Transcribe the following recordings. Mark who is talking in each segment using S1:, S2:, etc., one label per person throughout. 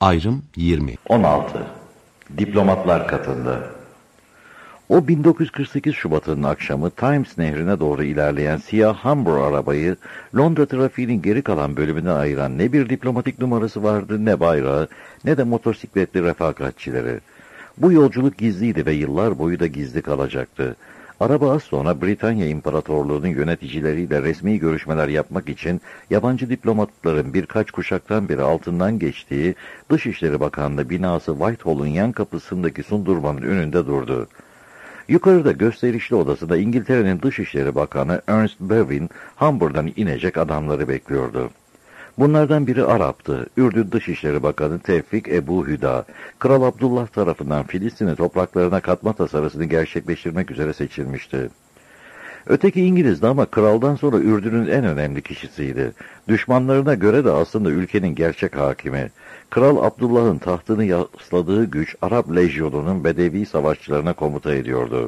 S1: Ayrım 20.
S2: 16. Diplomatlar katında. O 1948 Şubat'ın akşamı Thames Nehri'ne doğru ilerleyen siyah Humber arabayı Londra trafiğinin geri kalan bölümüne ayıran ne bir diplomatik numarası vardı, ne bayrağı, ne de motosikletli refakatçileri. Bu yolculuk gizliydi ve yıllar boyu da gizli kalacaktı. Araba az sonra Britanya İmparatorluğu'nun yöneticileriyle resmi görüşmeler yapmak için yabancı diplomatların birkaç kuşaktan beri altından geçtiği Dışişleri Bakanlığı binası Whitehall'un yan kapısındaki sundurmanın önünde durdu. Yukarıda gösterişli odasında İngiltere'nin Dışişleri Bakanı Ernest Bevin, Humber'dan inecek adamları bekliyordu. Bunlardan biri Arap'tı. Ürdün Dışişleri Bakanı Tevfik Ebu Hüda, Kral Abdullah tarafından Filistin'i topraklarına katma tasarısını gerçekleştirmek üzere seçilmişti. Öteki İngiliz'di ama kraldan sonra Ürdün'ün en önemli kişisiydi. Düşmanlarına göre de aslında ülkenin gerçek hakimi. Kral Abdullah'ın tahtını yasladığı güç Arap lejyonunun Bedevi savaşçılarına komuta ediyordu.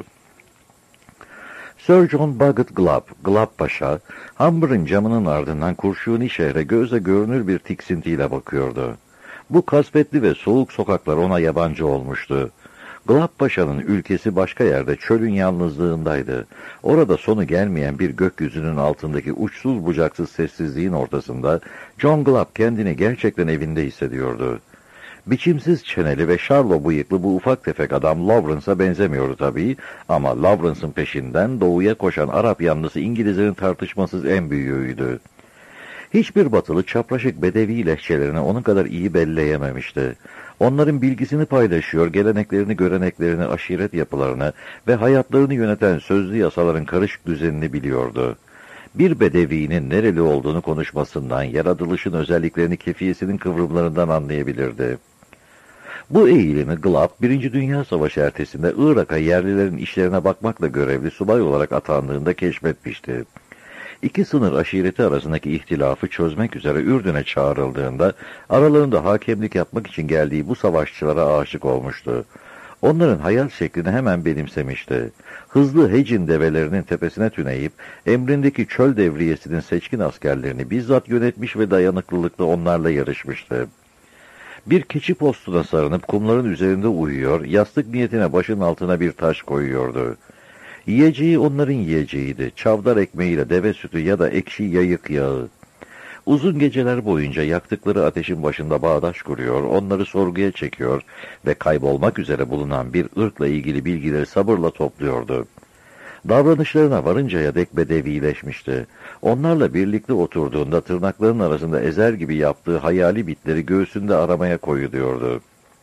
S2: Sir John Bagot Glab Paşa, Humber'ın camının ardından Kurşuni şehre gözle görünür bir tiksintiyle bakıyordu. Bu kasvetli ve soğuk sokaklar ona yabancı olmuştu. Glab Paşa'nın ülkesi başka yerde çölün yalnızlığındaydı. Orada sonu gelmeyen bir gökyüzünün altındaki uçsuz bucaksız sessizliğin ortasında John Glab kendini gerçekten evinde hissediyordu. Biçimsiz çeneli ve şarlo bıyıklı bu ufak tefek adam Lawrence'a benzemiyordu tabii ama Lawrence'ın peşinden doğuya koşan Arap yanlısı İngilizlerin tartışmasız en büyüğüydü. Hiçbir batılı çapraşık Bedevi lehçelerini onun kadar iyi belleyememişti. Onların bilgisini paylaşıyor, geleneklerini, göreneklerini, aşiret yapılarını ve hayatlarını yöneten sözlü yasaların karışık düzenini biliyordu. Bir Bedevi'nin nereli olduğunu konuşmasından, yaratılışın özelliklerini, kefiyesinin kıvrımlarından anlayabilirdi. Bu eğilimi Glab, 1. Dünya Savaşı ertesinde Irak'a yerlilerin işlerine bakmakla görevli subay olarak atandığında keşfetmişti. İki sınır aşireti arasındaki ihtilafı çözmek üzere Ürdün'e çağrıldığında aralarında hakemlik yapmak için geldiği bu savaşçılara aşık olmuştu. Onların hayat şeklini hemen benimsemişti. Hızlı Hecin develerinin tepesine tüneyip emrindeki çöl devriyesinin seçkin askerlerini bizzat yönetmiş ve dayanıklılıkla onlarla yarışmıştı. Bir keçi postuna sarınıp kumların üzerinde uyuyor, yastık niyetine başının altına bir taş koyuyordu. Yiyeceği onların yiyeceğiydi. Çavdar ekmeğiyle deve sütü ya da ekşi yayık yağı. Uzun geceler boyunca yaktıkları ateşin başında bağdaş kuruyor, onları sorguya çekiyor ve kaybolmak üzere bulunan bir ırkla ilgili bilgileri sabırla topluyordu. Davranışlarına varıncaya dek bedevileşmişti. Onlarla birlikte oturduğunda tırnaklarının arasında ezer gibi yaptığı hayali bitleri göğsünde aramaya koyuluyordu.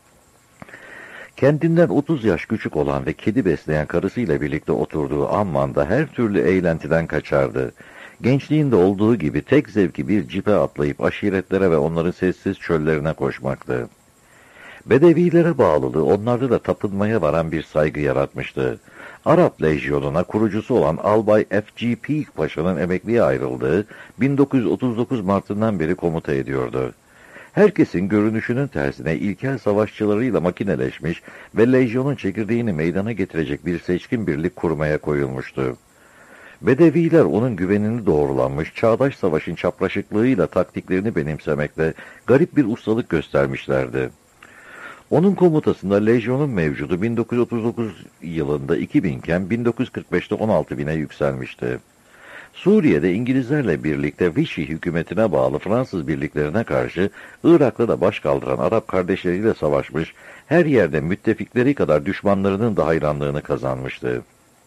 S2: Kendinden 30 yaş küçük olan ve kedi besleyen karısıyla birlikte oturduğu Amman'da her türlü eğlentiden kaçardı. Gençliğinde olduğu gibi tek zevki bir cipe atlayıp aşiretlere ve onların sessiz çöllerine koşmaktı. Bedevilere bağlılığı onlarda da tapınmaya varan bir saygı yaratmıştı. Arap lejyonuna kurucusu olan Albay F.G. Peake Paşa'nın emekliye ayrıldığı 1939 Mart'ından beri komuta ediyordu. Herkesin görünüşünün tersine ilkel savaşçılarıyla makineleşmiş ve lejyonun çekirdeğini meydana getirecek bir seçkin birlik kurmaya koyulmuştu. Bedeviler onun güvenini doğrulanmış, çağdaş savaşın çapraşıklığıyla taktiklerini benimsemekte garip bir ustalık göstermişlerdi. Onun komutasında lejyonun mevcudu 1939 yılında 2000 iken 1945'te 16.000'e yükselmişti. Suriye'de İngilizlerle birlikte Vichy hükümetine bağlı Fransız birliklerine karşı Irak'ta da baş kaldıran Arap kardeşleriyle savaşmış, her yerde müttefikleri kadar düşmanlarının da hayranlığını kazanmıştı.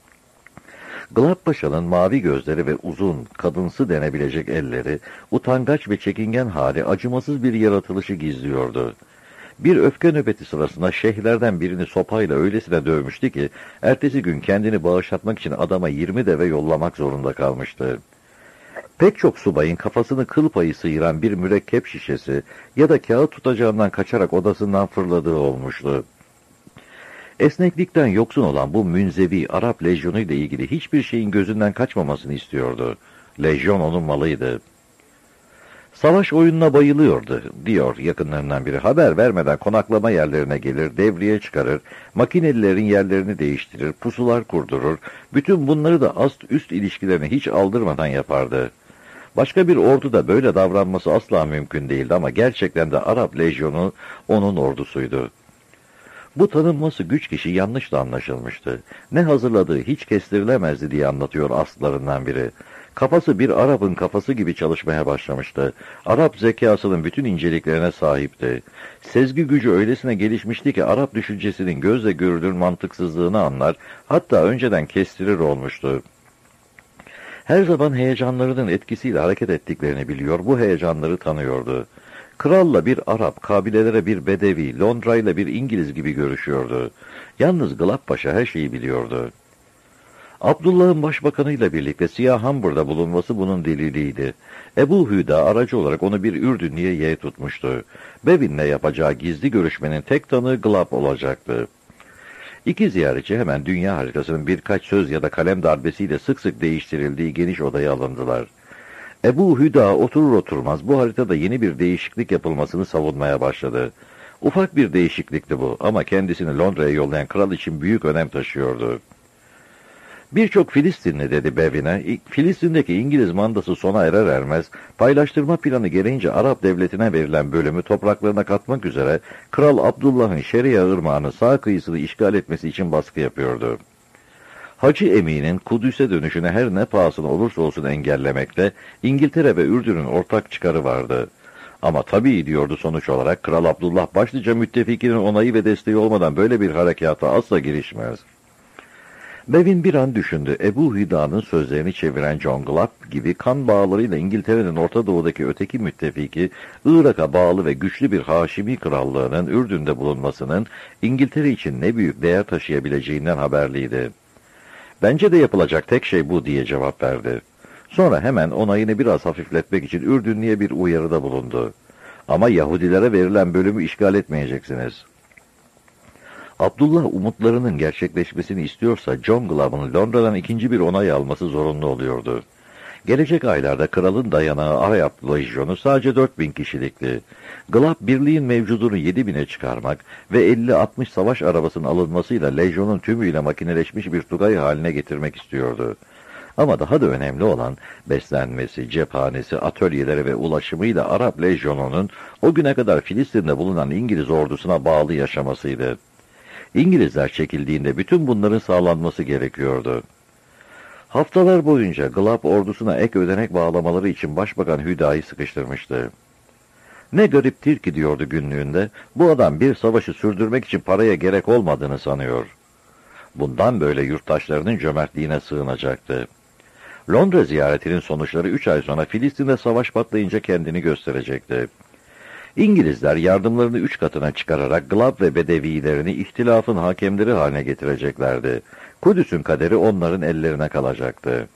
S2: Glab Paşa'nın mavi gözleri ve uzun, kadınsı denebilecek elleri, utangaç ve çekingen hali acımasız bir yaratılışı gizliyordu. Bir öfke nöbeti sırasında şeyhlerden birini sopayla öylesine dövmüştü ki, ertesi gün kendini bağışlatmak için adama 20 deve yollamak zorunda kalmıştı. Pek çok subayın kafasını kıl payı sıyıran bir mürekkep şişesi ya da kağıt tutacağından kaçarak odasından fırladığı olmuştu. Esneklikten yoksun olan bu münzevi Arap lejyonu ile ilgili hiçbir şeyin gözünden kaçmamasını istiyordu. Lejyon onun malıydı. Savaş oyununa bayılıyordu, diyor yakınlarından biri. Haber vermeden konaklama yerlerine gelir, devriye çıkarır, makinelilerin yerlerini değiştirir, pusular kurdurur. Bütün bunları da ast-üst ilişkilerini hiç aldırmadan yapardı. Başka bir orduda böyle davranması asla mümkün değildi ama gerçekten de Arap lejyonu onun ordusuydu. Bu tanınması güç kişi yanlış da anlaşılmıştı. Ne hazırladığı hiç kestirilemezdi diye anlatıyor aslılarından biri. Kafası bir Arap'ın kafası gibi çalışmaya başlamıştı. Arap zekasının bütün inceliklerine sahipti. Sezgi gücü öylesine gelişmişti ki Arap düşüncesinin gözle görülür mantıksızlığını anlar, hatta önceden kestirir olmuştu. Her zaman heyecanlarının etkisiyle hareket ettiklerini biliyor, bu heyecanları tanıyordu. Kralla bir Arap, kabilelere bir Bedevi, Londra'yla bir İngiliz gibi görüşüyordu. Yalnız Glab Paşa her şeyi biliyordu. Abdullah'ın başbakanıyla birlikte Siyah Hambur'da bulunması bunun deliliydi. Ebu Hüda aracı olarak onu bir Ürdünlü'ye yeğ tutmuştu. Bevin'le yapacağı gizli görüşmenin tek tanığı Glab olacaktı. İki ziyaretçi hemen dünya haritasının birkaç söz ya da kalem darbesiyle sık sık değiştirildiği geniş odaya alındılar. Ebu Hüda oturur oturmaz bu haritada yeni bir değişiklik yapılmasını savunmaya başladı. Ufak bir değişiklikti bu ama kendisini Londra'ya yollayan kral için büyük önem taşıyordu. Birçok Filistinli dedi Bevin'e, Filistin'deki İngiliz mandası sona erer ermez, paylaştırma planı gereğince Arap devletine verilen bölümü topraklarına katmak üzere Kral Abdullah'ın Şeria Irmağı'nın sağ kıyısını işgal etmesi için baskı yapıyordu. Hacı Emin'in Kudüs'e dönüşünü her ne pahasına olursa olsun engellemekte İngiltere ve Ürdün'ün ortak çıkarı vardı. Ama tabii diyordu sonuç olarak Kral Abdullah başlıca müttefikinin onayı ve desteği olmadan böyle bir harekata asla girişmez. Bevin bir an düşündü. Ebu Hüda'nın sözlerini çeviren John Glab gibi kan bağlarıyla İngiltere'nin Orta Doğu'daki öteki müttefiki, Irak'a bağlı ve güçlü bir Haşimi krallığının Ürdün'de bulunmasının İngiltere için ne büyük değer taşıyabileceğinden haberliydi. Bence de yapılacak tek şey bu diye cevap verdi. Sonra hemen onayını biraz hafifletmek için Ürdünlü'ye bir uyarıda bulundu. Ama Yahudilere verilen bölümü işgal etmeyeceksiniz. Abdullah umutlarının gerçekleşmesini istiyorsa John Glab'ın Londra'dan ikinci bir onay alması zorunlu oluyordu. Gelecek aylarda kralın dayanağı Arap lejyonu sadece 4000 kişilikti. Glab birliğin mevcudunu 7000'e çıkarmak ve 50-60 savaş arabasının alınmasıyla lejyonun tümüyle makineleşmiş bir tugay haline getirmek istiyordu. Ama daha da önemli olan beslenmesi, cephanesi, atölyeleri ve ulaşımıyla Arap lejyonunun o güne kadar Filistin'de bulunan İngiliz ordusuna bağlı yaşamasıydı. İngilizler çekildiğinde bütün bunların sağlanması gerekiyordu. Haftalar boyunca Glab ordusuna ek ödenek bağlamaları için Başbakan Hüda'yı sıkıştırmıştı. Ne gariptir ki diyordu günlüğünde, bu adam bir savaşı sürdürmek için paraya gerek olmadığını sanıyor. Bundan böyle yurttaşlarının cömertliğine sığınacaktı. Londra ziyaretinin sonuçları 3 ay sonra Filistin'de savaş patlayınca kendini gösterecekti. İngilizler yardımlarını 3 katına çıkararak Glab ve Bedevilerini ihtilafın hakemleri haline getireceklerdi. Kudüs'ün kaderi onların ellerine kalacaktı.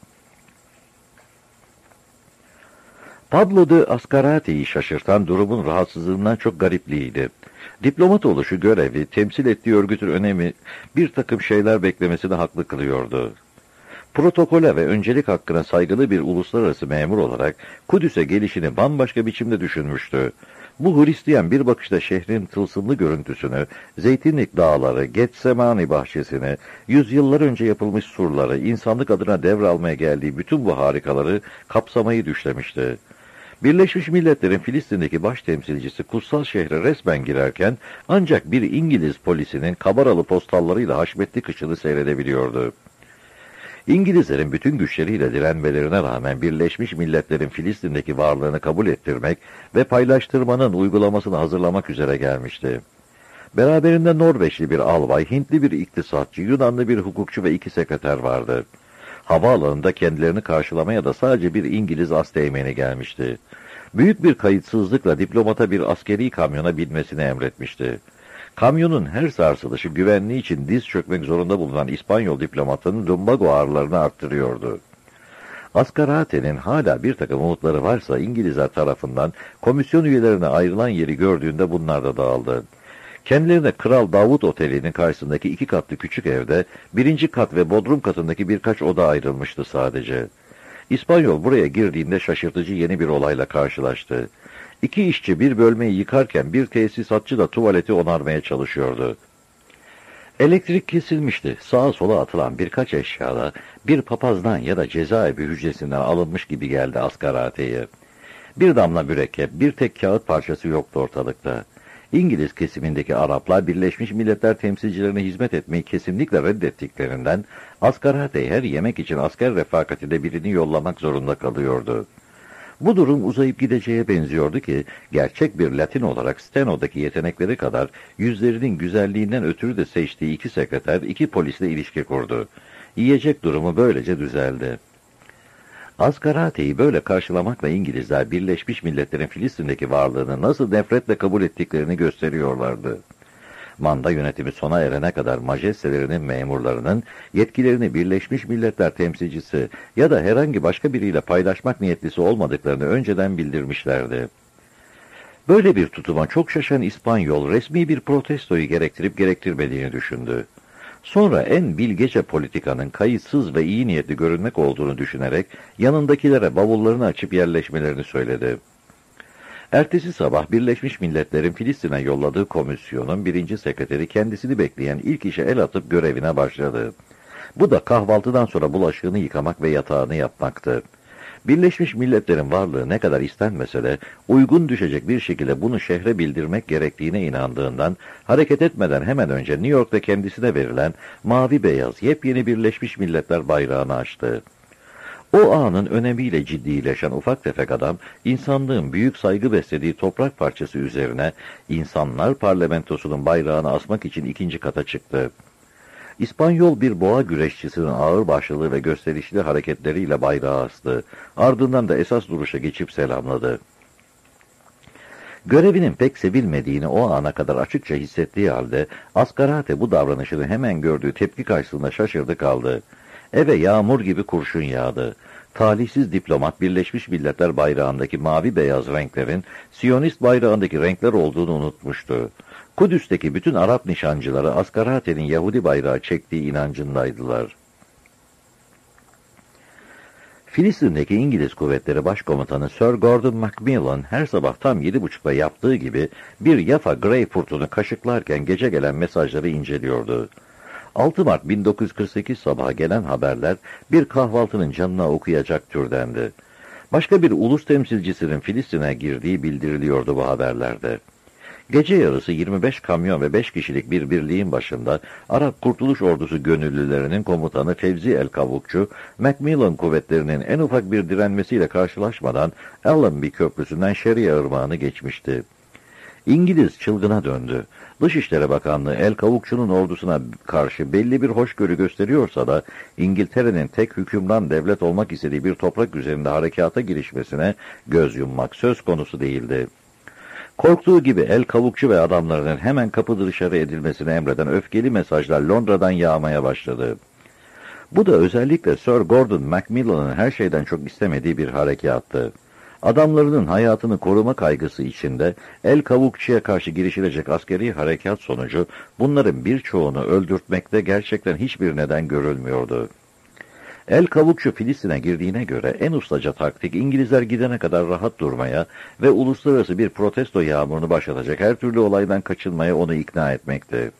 S2: Pablo de Ascarati'yi şaşırtan durumun rahatsızlığından çok garipliğiydi. Diplomat oluşu görevi, temsil ettiği örgütün önemi bir takım şeyler beklemesini haklı kılıyordu. Protokole ve öncelik hakkına saygılı bir uluslararası memur olarak Kudüs'e gelişini bambaşka biçimde düşünmüştü. Bu Hristiyan bir bakışta şehrin tılsımlı görüntüsünü, zeytinlik dağları, Getsemani bahçesini, yüzyıllar önce yapılmış surları, insanlık adına devralmaya geldiği bütün bu harikaları kapsamayı düşlemişti. Birleşmiş Milletler'in Filistin'deki baş temsilcisi kutsal şehre resmen girerken ancak bir İngiliz polisinin kabaralı postallarıyla haşmetli kışını seyredebiliyordu. İngilizlerin bütün güçleriyle direnmelerine rağmen Birleşmiş Milletler'in Filistin'deki varlığını kabul ettirmek ve paylaştırmanın uygulamasını hazırlamak üzere gelmişti. Beraberinde Norveçli bir albay, Hintli bir iktisatçı, Yunanlı bir hukukçu ve 2 sekreter vardı. Havaalanında kendilerini karşılamaya da sadece bir İngiliz asteğmeni gelmişti. Büyük bir kayıtsızlıkla diplomata bir askeri kamyona binmesini emretmişti. Kamyonun her sarsılışı güvenliği için diz çökmek zorunda bulunan İspanyol diplomatın lumbago ağrılarını arttırıyordu. Ascarate'nin hala bir takım umutları varsa İngilizler tarafından komisyon üyelerine ayrılan yeri gördüğünde bunlar da dağıldı. Kendilerine Kral Davut Oteli'nin karşısındaki 2 katlı küçük evde 1. kat ve bodrum katındaki birkaç oda ayrılmıştı sadece. İspanyol buraya girdiğinde şaşırtıcı yeni bir olayla karşılaştı. 2 işçi bir bölmeyi yıkarken bir tesisatçı da tuvaleti onarmaya çalışıyordu. Elektrik kesilmişti. Sağa sola atılan birkaç eşyada bir papazdan ya da cezaevi hücresinden alınmış gibi geldi Asgarate'ye. Bir damla mürekkep, bir tek kağıt parçası yoktu ortalıkta. İngiliz kesimindeki Araplar Birleşmiş Milletler temsilcilerine hizmet etmeyi kesinlikle reddettiklerinden Asgarate her yemek için asker refakatinde birini yollamak zorunda kalıyordu. Bu durum uzayıp gideceğe benziyordu ki, gerçek bir Latin olarak Steno'daki yetenekleri kadar yüzlerinin güzelliğinden ötürü de seçtiği 2 sekreter 2 polisle ilişki kurdu. Yiyecek durumu böylece düzeldi. Asgarate'yi böyle karşılamakla İngilizler Birleşmiş Milletler'in Filistin'deki varlığını nasıl nefretle kabul ettiklerini gösteriyorlardı. Manda yönetimi sona erene kadar majestelerinin memurlarının yetkilerini Birleşmiş Milletler temsilcisi ya da herhangi başka biriyle paylaşmak niyetlisi olmadıklarını önceden bildirmişlerdi. Böyle bir tutuma çok şaşan İspanyol resmi bir protestoyu gerektirip gerektirmediğini düşündü. Sonra en bilgece politikanın kayıtsız ve iyi niyetli görünmek olduğunu düşünerek yanındakilere bavullarını açıp yerleşmelerini söyledi. Ertesi sabah Birleşmiş Milletler'in Filistin'e yolladığı komisyonun 1. sekreteri kendisini bekleyen ilk işe el atıp görevine başladı. Bu da kahvaltıdan sonra bulaşığını yıkamak ve yatağını yapmaktı. Birleşmiş Milletler'in varlığı ne kadar istenmese de uygun düşecek bir şekilde bunu şehre bildirmek gerektiğine inandığından hareket etmeden hemen önce New York'ta kendisine verilen mavi beyaz yepyeni Birleşmiş Milletler bayrağını açtı. O anın önemiyle ciddileşen ufak tefek adam, insanlığın büyük saygı beslediği toprak parçası üzerine İnsanlar Parlamentosu'nun bayrağını asmak için 2. kata çıktı. İspanyol bir boğa güreşçisinin ağır başlılığı ve gösterişli hareketleriyle bayrağı astı. Ardından da esas duruşa geçip selamladı. Görevinin pek sevilmediğini o ana kadar açıkça hissettiği halde Asgarate bu davranışını hemen gördüğü tepki karşısında şaşırdı kaldı. Eve yağmur gibi kurşun yağdı. Talihsiz diplomat Birleşmiş Milletler bayrağındaki mavi beyaz renklerin Siyonist bayrağındaki renkler olduğunu unutmuştu. Kudüs'teki bütün Arap nişancıları Asgarate'nin Yahudi bayrağı çektiği inancındaydılar. Filistin'deki İngiliz Kuvvetleri Başkomutanı Sir Gordon Macmillan her sabah tam 7.30'da yaptığı gibi bir Yafa Greyfurt'unu kaşıklarken gece gelen mesajları inceliyordu. 6 Mart 1948 sabahı gelen haberler bir kahvaltının canına okuyacak türdendi. Başka bir ulus temsilcisinin Filistin'e girdiği bildiriliyordu bu haberlerde. Gece yarısı 25 kamyon ve 5 kişilik bir birliğin başında Arap Kurtuluş Ordusu gönüllülerinin komutanı Fevzi el-Kavukçu, Macmillan kuvvetlerinin en ufak bir direnmesiyle karşılaşmadan Allenby Köprüsü'nden Şeria Irmağı'nı geçmişti. İngiliz çılgına döndü. Dışişleri Bakanlığı el-Kavukçu'nun ordusuna karşı belli bir hoşgörü gösteriyorsa da İngiltere'nin tek hükümran devlet olmak istediği bir toprak üzerinde harekata girişmesine göz yummak söz konusu değildi. Korktuğu gibi el-Kavukçu ve adamlarının hemen kapı dışarı edilmesini emreden öfkeli mesajlar Londra'dan yağmaya başladı. Bu da özellikle Sir Gordon Macmillan'ın her şeyden çok istemediği bir harekattı. Adamlarının hayatını koruma kaygısı içinde el-Kavukçu'ya karşı girişilecek askeri harekat sonucu bunların birçoğunu öldürtmekte gerçekten hiçbir neden görülmüyordu. El-Kavukçu Filistin'e girdiğine göre en ustaca taktik İngilizler gidene kadar rahat durmaya ve uluslararası bir protesto yağmurunu başlatacak her türlü olaydan kaçınmaya onu ikna etmekti.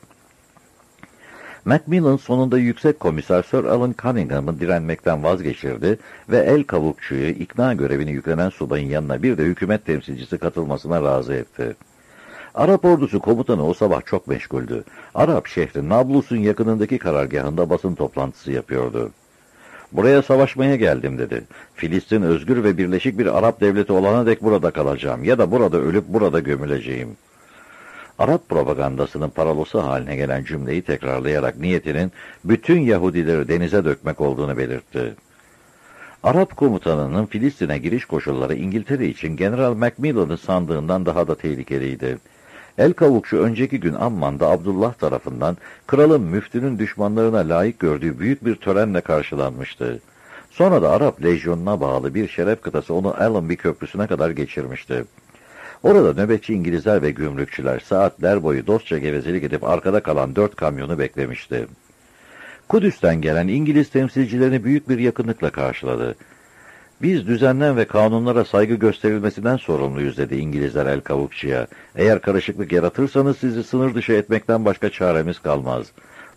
S2: Macmillan sonunda Yüksek Komiser Sir Alan Cunningham'ı direnmekten vazgeçirdi ve el-Kavukçu'yu ikna görevini yüklenen subayın yanına bir de hükümet temsilcisi katılmasına razı etti. Arap ordusu komutanı o sabah çok meşguldü. Arap şehri Nablus'un yakınındaki karargahında basın toplantısı yapıyordu. "Buraya savaşmaya geldim," dedi. "Filistin özgür ve birleşik bir Arap devleti olana dek burada kalacağım ya da burada ölüp burada gömüleceğim." Arap propagandasının paralosu haline gelen cümleyi tekrarlayarak niyetinin bütün Yahudileri denize dökmek olduğunu belirtti. Arap komutanının Filistin'e giriş koşulları İngiltere için General Macmillan'ın sandığından daha da tehlikeliydi. El-Kavukçu önceki gün Amman'da Abdullah tarafından kralın müftünün düşmanlarına layık gördüğü büyük bir törenle karşılanmıştı. Sonra da Arap lejyonuna bağlı bir şeref kıtası onu Allenby Köprüsü'ne kadar geçirmişti. Orada nöbetçi İngilizler ve gümrükçüler saatler boyu dostça gevezelik edip arkada kalan 4 kamyonu beklemişti. Kudüs'ten gelen İngiliz temsilcilerini büyük bir yakınlıkla karşıladı. "Biz düzenlen ve kanunlara saygı gösterilmesinden sorumluyuz," dedi İngilizler el-Kavukçu'ya. "Eğer karışıklık yaratırsanız sizi sınır dışı etmekten başka çaremiz kalmaz.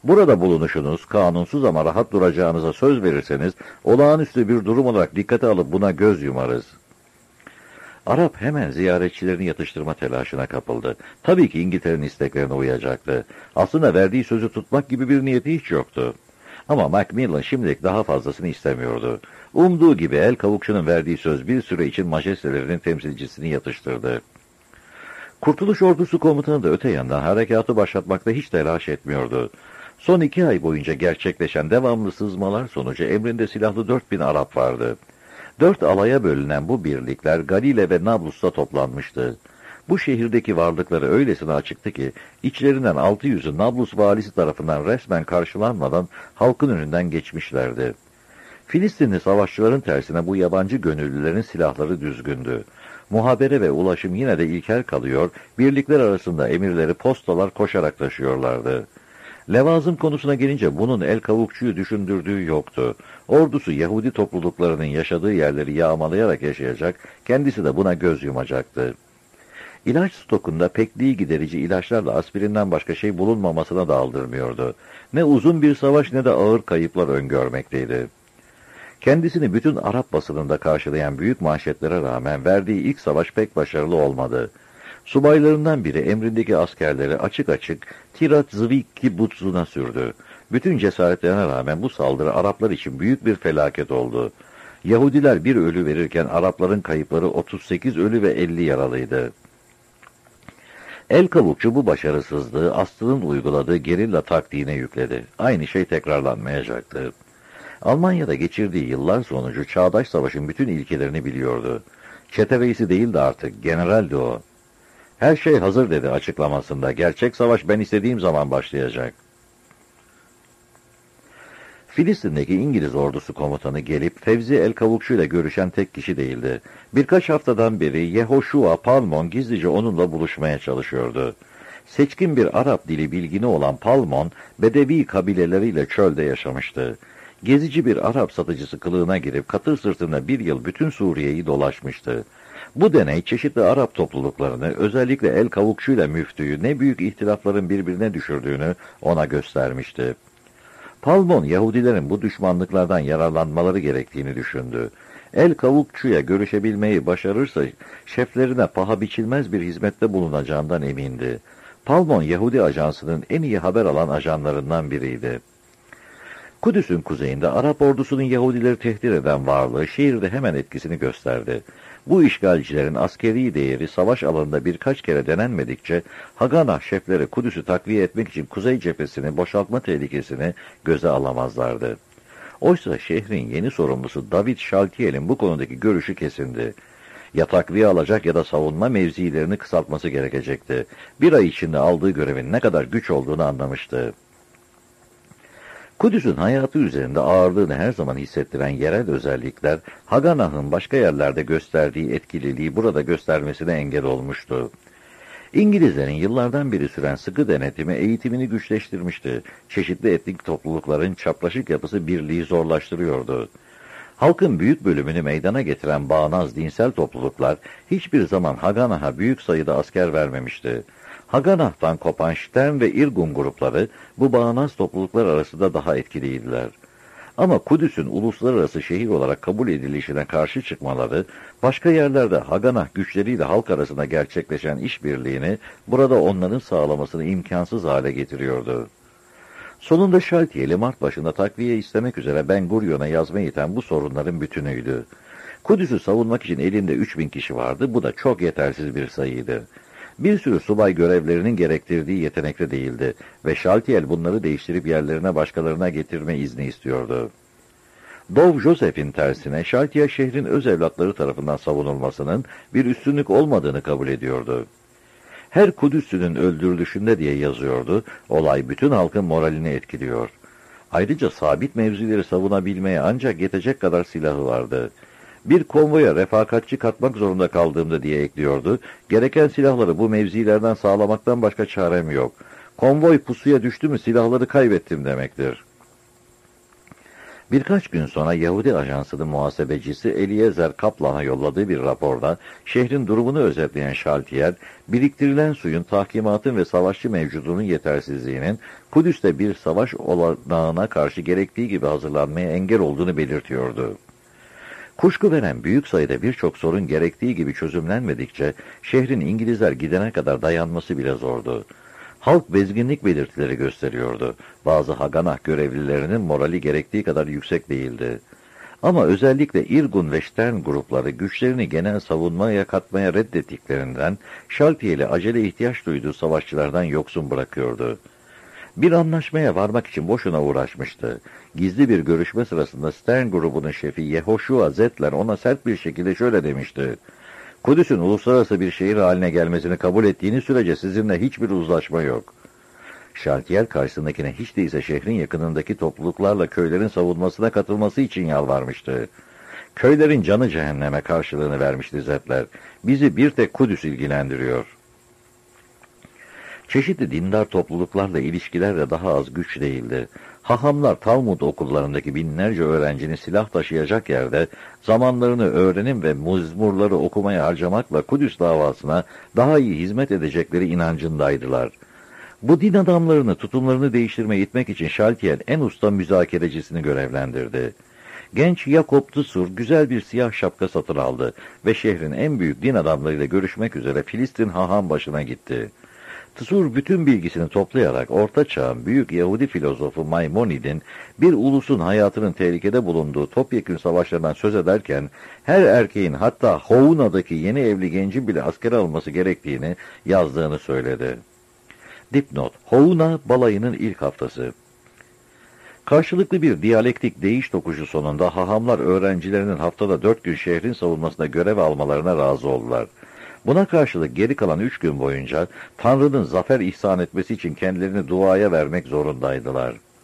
S2: Burada bulunuşunuz kanunsuz ama rahat duracağınıza söz verirseniz olağanüstü bir durum olarak dikkate alıp buna göz yumarız. Arap hemen ziyaretçilerini yatıştırma telaşına kapıldı. Tabii ki İngiltere'nin isteklerine uyacaktı. Aslında verdiği sözü tutmak gibi bir niyeti hiç yoktu. Ama Macmillan şimdilik daha fazlasını istemiyordu. Umduğu gibi el kavukçunun verdiği söz bir süre için majestelerinin temsilcisini yatıştırdı. Kurtuluş Ordusu komutanı da öte yandan harekatı başlatmakta hiç telaş etmiyordu. Son 2 ay boyunca gerçekleşen devamlı sızmalar sonucu emrinde silahlı 4000 Arap vardı. 4 alaya bölünen bu birlikler Galile ve Nablus'ta toplanmıştı. Bu şehirdeki varlıkları öylesine açıktı ki içlerinden 600'ü Nablus valisi tarafından resmen karşılanmadan halkın önünden geçmişlerdi. Filistinli savaşçıların tersine bu yabancı gönüllülerin silahları düzgündü. Muhabere ve ulaşım yine de ilkel kalıyor, birlikler arasında emirleri postalar koşarak taşıyorlardı. Levazım konusuna gelince bunun el kavukçuyu düşündürdüğü yoktu. Ordusu Yahudi topluluklarının yaşadığı yerleri yağmalayarak yaşayacak, kendisi de buna göz yumacaktı. İlaç stokunda pekliği giderici ilaçlarla aspirinden başka şey bulunmamasına da aldırmıyordu. Ne uzun bir savaş ne de ağır kayıplar öngörmekteydi. Kendisini bütün Arap basınında karşılayan büyük manşetlere rağmen verdiği ilk savaş pek başarılı olmadı. Subaylarından biri emrindeki askerleri açık açık Tirat Zvik kibbutzuna sürdü. Bütün cesaretlerine rağmen bu saldırı Araplar için büyük bir felaket oldu. Yahudiler bir ölü verirken Arapların kayıpları 38 ölü ve 50 yaralıydı. El kavukçu bu başarısızlığı Aslı'nın uyguladığı gerilla taktiğine yükledi. Aynı şey tekrarlanmayacaktı. Almanya'da geçirdiği yıllar sonucu çağdaş savaşın bütün ilkelerini biliyordu. Çete reisi değildi artık, generaldi o. Her şey hazır dedi açıklamasında. Gerçek savaş ben istediğim zaman başlayacak. Filistin'deki İngiliz ordusu komutanı gelip Fevzi el Kavukçu ile görüşen tek kişi değildi. Birkaç haftadan beri Yehoşua Palmon gizlice onunla buluşmaya çalışıyordu. Seçkin bir Arap dili bilgini olan Palmon, Bedevi kabileleriyle çölde yaşamıştı. Gezici bir Arap satıcısı kılığına girip katır sırtında bir yıl bütün Suriye'yi dolaşmıştı. Bu deney çeşitli Arap topluluklarını, özellikle el kavukçuyla müftüyü ne büyük ihtilafların birbirine düşürdüğünü ona göstermişti. Palmon, Yahudilerin bu düşmanlıklardan yararlanmaları gerektiğini düşündü. El kavukçuya görüşebilmeyi başarırsa şeflerine paha biçilmez bir hizmette bulunacağından emindi. Palmon, Yahudi ajansının en iyi haber alan ajanlarından biriydi. Kudüs'ün kuzeyinde Arap ordusunun Yahudileri tehdit eden varlığı şehirde hemen etkisini gösterdi. Bu işgalcilerin askeri değeri savaş alanında birkaç kere denenmedikçe Haganah şefleri Kudüs'ü takviye etmek için kuzey cephesini boşaltma tehlikesini göze alamazlardı. Oysa şehrin yeni sorumlusu David Şaltiyel'in bu konudaki görüşü kesindi. Ya takviye alacak ya da savunma mevzilerini kısaltması gerekecekti. Bir ay içinde aldığı görevin ne kadar güç olduğunu anlamıştı. Kudüs'ün hayatı üzerinde ağırlığını her zaman hissettiren yerel özellikler, Haganah'ın başka yerlerde gösterdiği etkililiği burada göstermesine engel olmuştu. İngilizlerin yıllardan beri süren sıkı denetimi eğitimini güçleştirmişti. Çeşitli etnik toplulukların çapraşık yapısı birliği zorlaştırıyordu. Halkın büyük bölümünü meydana getiren bağnaz dinsel topluluklar hiçbir zaman Haganah'a büyük sayıda asker vermemişti. Haganah'tan kopan Stern ve Irgun grupları bu bağnaz topluluklar arasında daha etkiliydiler. Ama Kudüs'ün uluslararası şehir olarak kabul edilişine karşı çıkmaları, başka yerlerde Haganah güçleriyle halk arasında gerçekleşen işbirliğini burada onların sağlamasını imkansız hale getiriyordu. Sonunda Şaltiyeli Mart başında takviye istemek üzere Ben Gurion'a yazmayı iten bu sorunların bütünüydü. Kudüs'ü savunmak için elinde 3000 kişi vardı, bu da çok yetersiz bir sayıydı. Bir sürü subay görevlerinin gerektirdiği yetenekli değildi ve Şaltiyel bunları değiştirip yerlerine başkalarına getirme izni istiyordu. Dov Joseph'in tersine Şaltiyel şehrin öz evlatları tarafından savunulmasının bir üstünlük olmadığını kabul ediyordu. Her Kudüs'lünün öldürülüşünde diye yazıyordu, olay bütün halkın moralini etkiliyor. Ayrıca sabit mevzileri savunabilmeye ancak yetecek kadar silahı vardı. Bir konvoya refakatçi katmak zorunda kaldığımda diye ekliyordu, gereken silahları bu mevzilerden sağlamaktan başka çarem yok. Konvoy pusuya düştü mü silahları kaybettim demektir. Birkaç gün sonra Yahudi ajansının muhasebecisi Eliezer Kaplan'a yolladığı bir raporda şehrin durumunu özetleyen Şaltiyer, biriktirilen suyun, tahkimatın ve savaşçı mevcudunun yetersizliğinin Kudüs'te bir savaş olanağına karşı gerektiği gibi hazırlanmaya engel olduğunu belirtiyordu. Kuşku veren büyük sayıda birçok sorun gerektiği gibi çözümlenmedikçe şehrin İngilizler gidene kadar dayanması bile zordu. Halk bezginlik belirtileri gösteriyordu. Bazı Haganah görevlilerinin morali gerektiği kadar yüksek değildi. Ama özellikle Irgun ve Stern grupları güçlerini genel savunmaya katmaya reddettiklerinden Şaltiyeli acele ihtiyaç duyduğu savaşçılardan yoksun bırakıyordu. Bir anlaşmaya varmak için boşuna uğraşmıştı. Gizli bir görüşme sırasında Stern grubunun şefi Yehoshua Zetler ona sert bir şekilde şöyle demişti: "Kudüs'ün uluslararası bir şehir haline gelmesini kabul ettiğiniz sürece sizinle hiçbir uzlaşma yok." Şaltiyer karşısındakine hiç değilse şehrin yakınındaki topluluklarla köylerin savunmasına katılması için yalvarmıştı. "Köylerin canı cehenneme" karşılığını vermişti Zetler. "Bizi bir tek Kudüs ilgilendiriyor." Çeşitli dindar topluluklarla ilişkiler de daha az güç değildi. Hahamlar Talmud okullarındaki binlerce öğrencinin silah taşıyacak yerde zamanlarını öğrenim ve mezmurları okumaya harcamakla Kudüs davasına daha iyi hizmet edecekleri inancındaydılar. Bu din adamlarını tutumlarını değiştirmeye itmek için Şaltiyer en usta müzakerecisini görevlendirdi. Genç Jakob Tsur güzel bir siyah şapka satın aldı ve şehrin en büyük din adamlarıyla görüşmek üzere Filistin haham başına gitti. Tsur bütün bilgisini toplayarak Orta Çağ'ın büyük Yahudi filozofu Maimonid'in bir ulusun hayatının tehlikede bulunduğu topyekün savaşlardan söz ederken her erkeğin, hatta Houna'daki yeni evli gencin bile askere alınması gerektiğini yazdığını söyledi. Dipnot: Houna balayının ilk haftası. Karşılıklı bir diyalektik değiş tokuşu sonunda hahamlar öğrencilerinin haftada 4 gün şehrin savunmasında görev almalarına razı oldular. Buna karşılık geri kalan 3 gün boyunca Tanrı'nın zafer ihsan etmesi için kendilerini duaya vermek zorundaydılar.